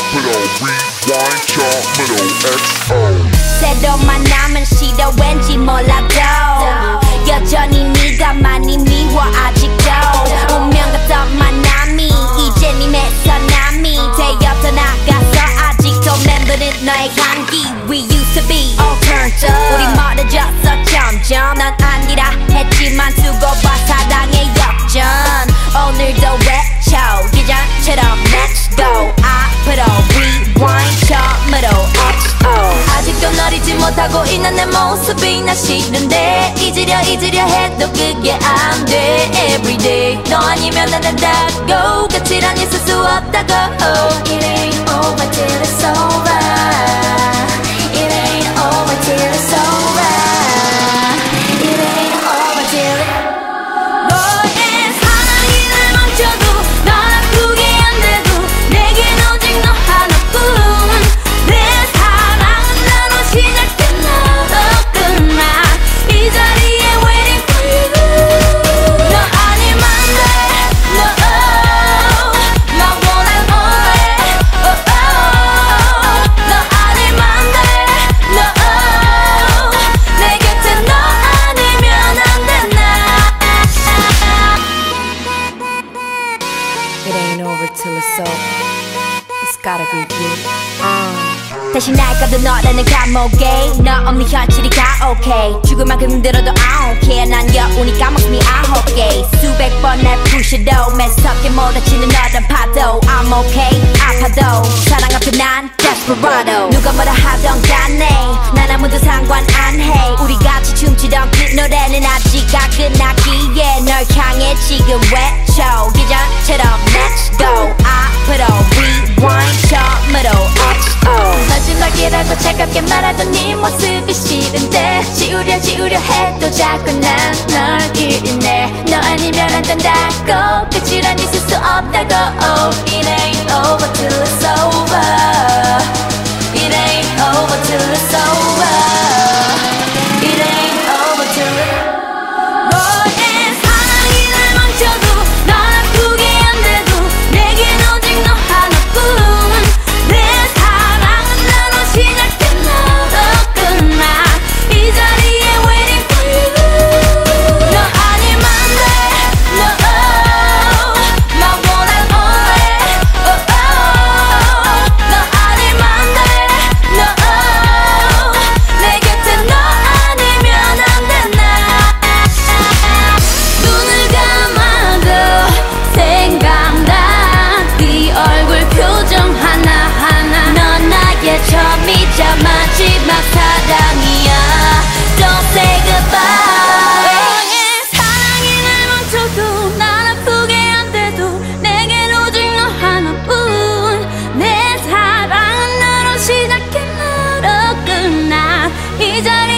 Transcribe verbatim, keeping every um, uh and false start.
앞으로 rewind 처음으로 엑스오. 새로 만나면 싫어 왠지 몰라도 여전히 네가 많이 미워 아직도. 운명 같던 만남이 이제 네 내서남이 되어서 나가서 아직도 맴도는 너의 향기. We used to be all turned up. 우리 멀어졌어 점점. 난 아니라 했지만 두고 봐 사랑의 역전. 오늘도 외쳐 예전처럼 let's go. 앞으로 rewind 처음으로 엑스오. 아직도 널 잊지 못하고 있는 내 모습이 나 싫은데 잊으려 잊으려 해도 그게 안 돼. Everyday 너 아니면 난 된다고 끝이란 있을 수 없다고. It ain't over till it's over. It ain't over till it's over. It ain't over till it. 너의 사랑이 날 멈춰도 널 아프게 안 돼도 내겐 오직 너 하나뿐. 내 사랑은 나로 시작된 나로 끝나. 이 자리에 waiting for you. 너 아니면 안 돼. No. 나 원한 only. Oh, oh. 너 아니면 안 돼. No. 내 곁에 너 아니면 안 돼. 나. It ain't over till it's over. It's gotta be you. uh. 다시 날 꺼도 너라는 감옥에 너 없는 현실이 다 okay. 죽을 만큼 힘들어도 I don't care. 난 여운이 까먹음이 아홉 개. 수백 번 날 부셔도 매섭게 몰아치는 너란 파도. I'm okay 아파도 사랑 앞에 난 desperado. 누가 뭐라 하던 간에 난 아무도 상관 안 해. 우리 같이 춤추던 그 노래는 아직 안 끝났기에 널 향해 지금 외쳐 예전처럼 let's go. 앞으로 rewind 처음으로 엑스오. 마지막이라고 차갑게 말하던 네 모습이 싫은데 지우려 지우려 해도 자꾸 난 널 잃네. 너 아니면 안 된다고 끝이란 있을 수 없다고. It ain't over till it's over. It ain't over till it's over. It ain't over till it. 너의 사랑이 날 멈춰도 널 아프게 안 돼도 내겐 오직 너 하나뿐. 내 사랑은 나로 시작된 나로 끝나. 이 자리에 waiting for you. 너 아니면 안 돼. No. 나 원한 only. Oh, oh. 너 아니면 안 돼. No. 내 곁에 너 아니면 안 돼. 나. 눈을 감아도 생각나 네 얼굴 표정 하나하나. 넌 나의 처음이자 마지막 사랑이야. Don't say goodbye. 너의 사랑이 날 멈춰도 날 아프게 안 돼도 내겐 오직 너 하나뿐. 내 사랑은 나로 시작해 나로 끝나. 이 자리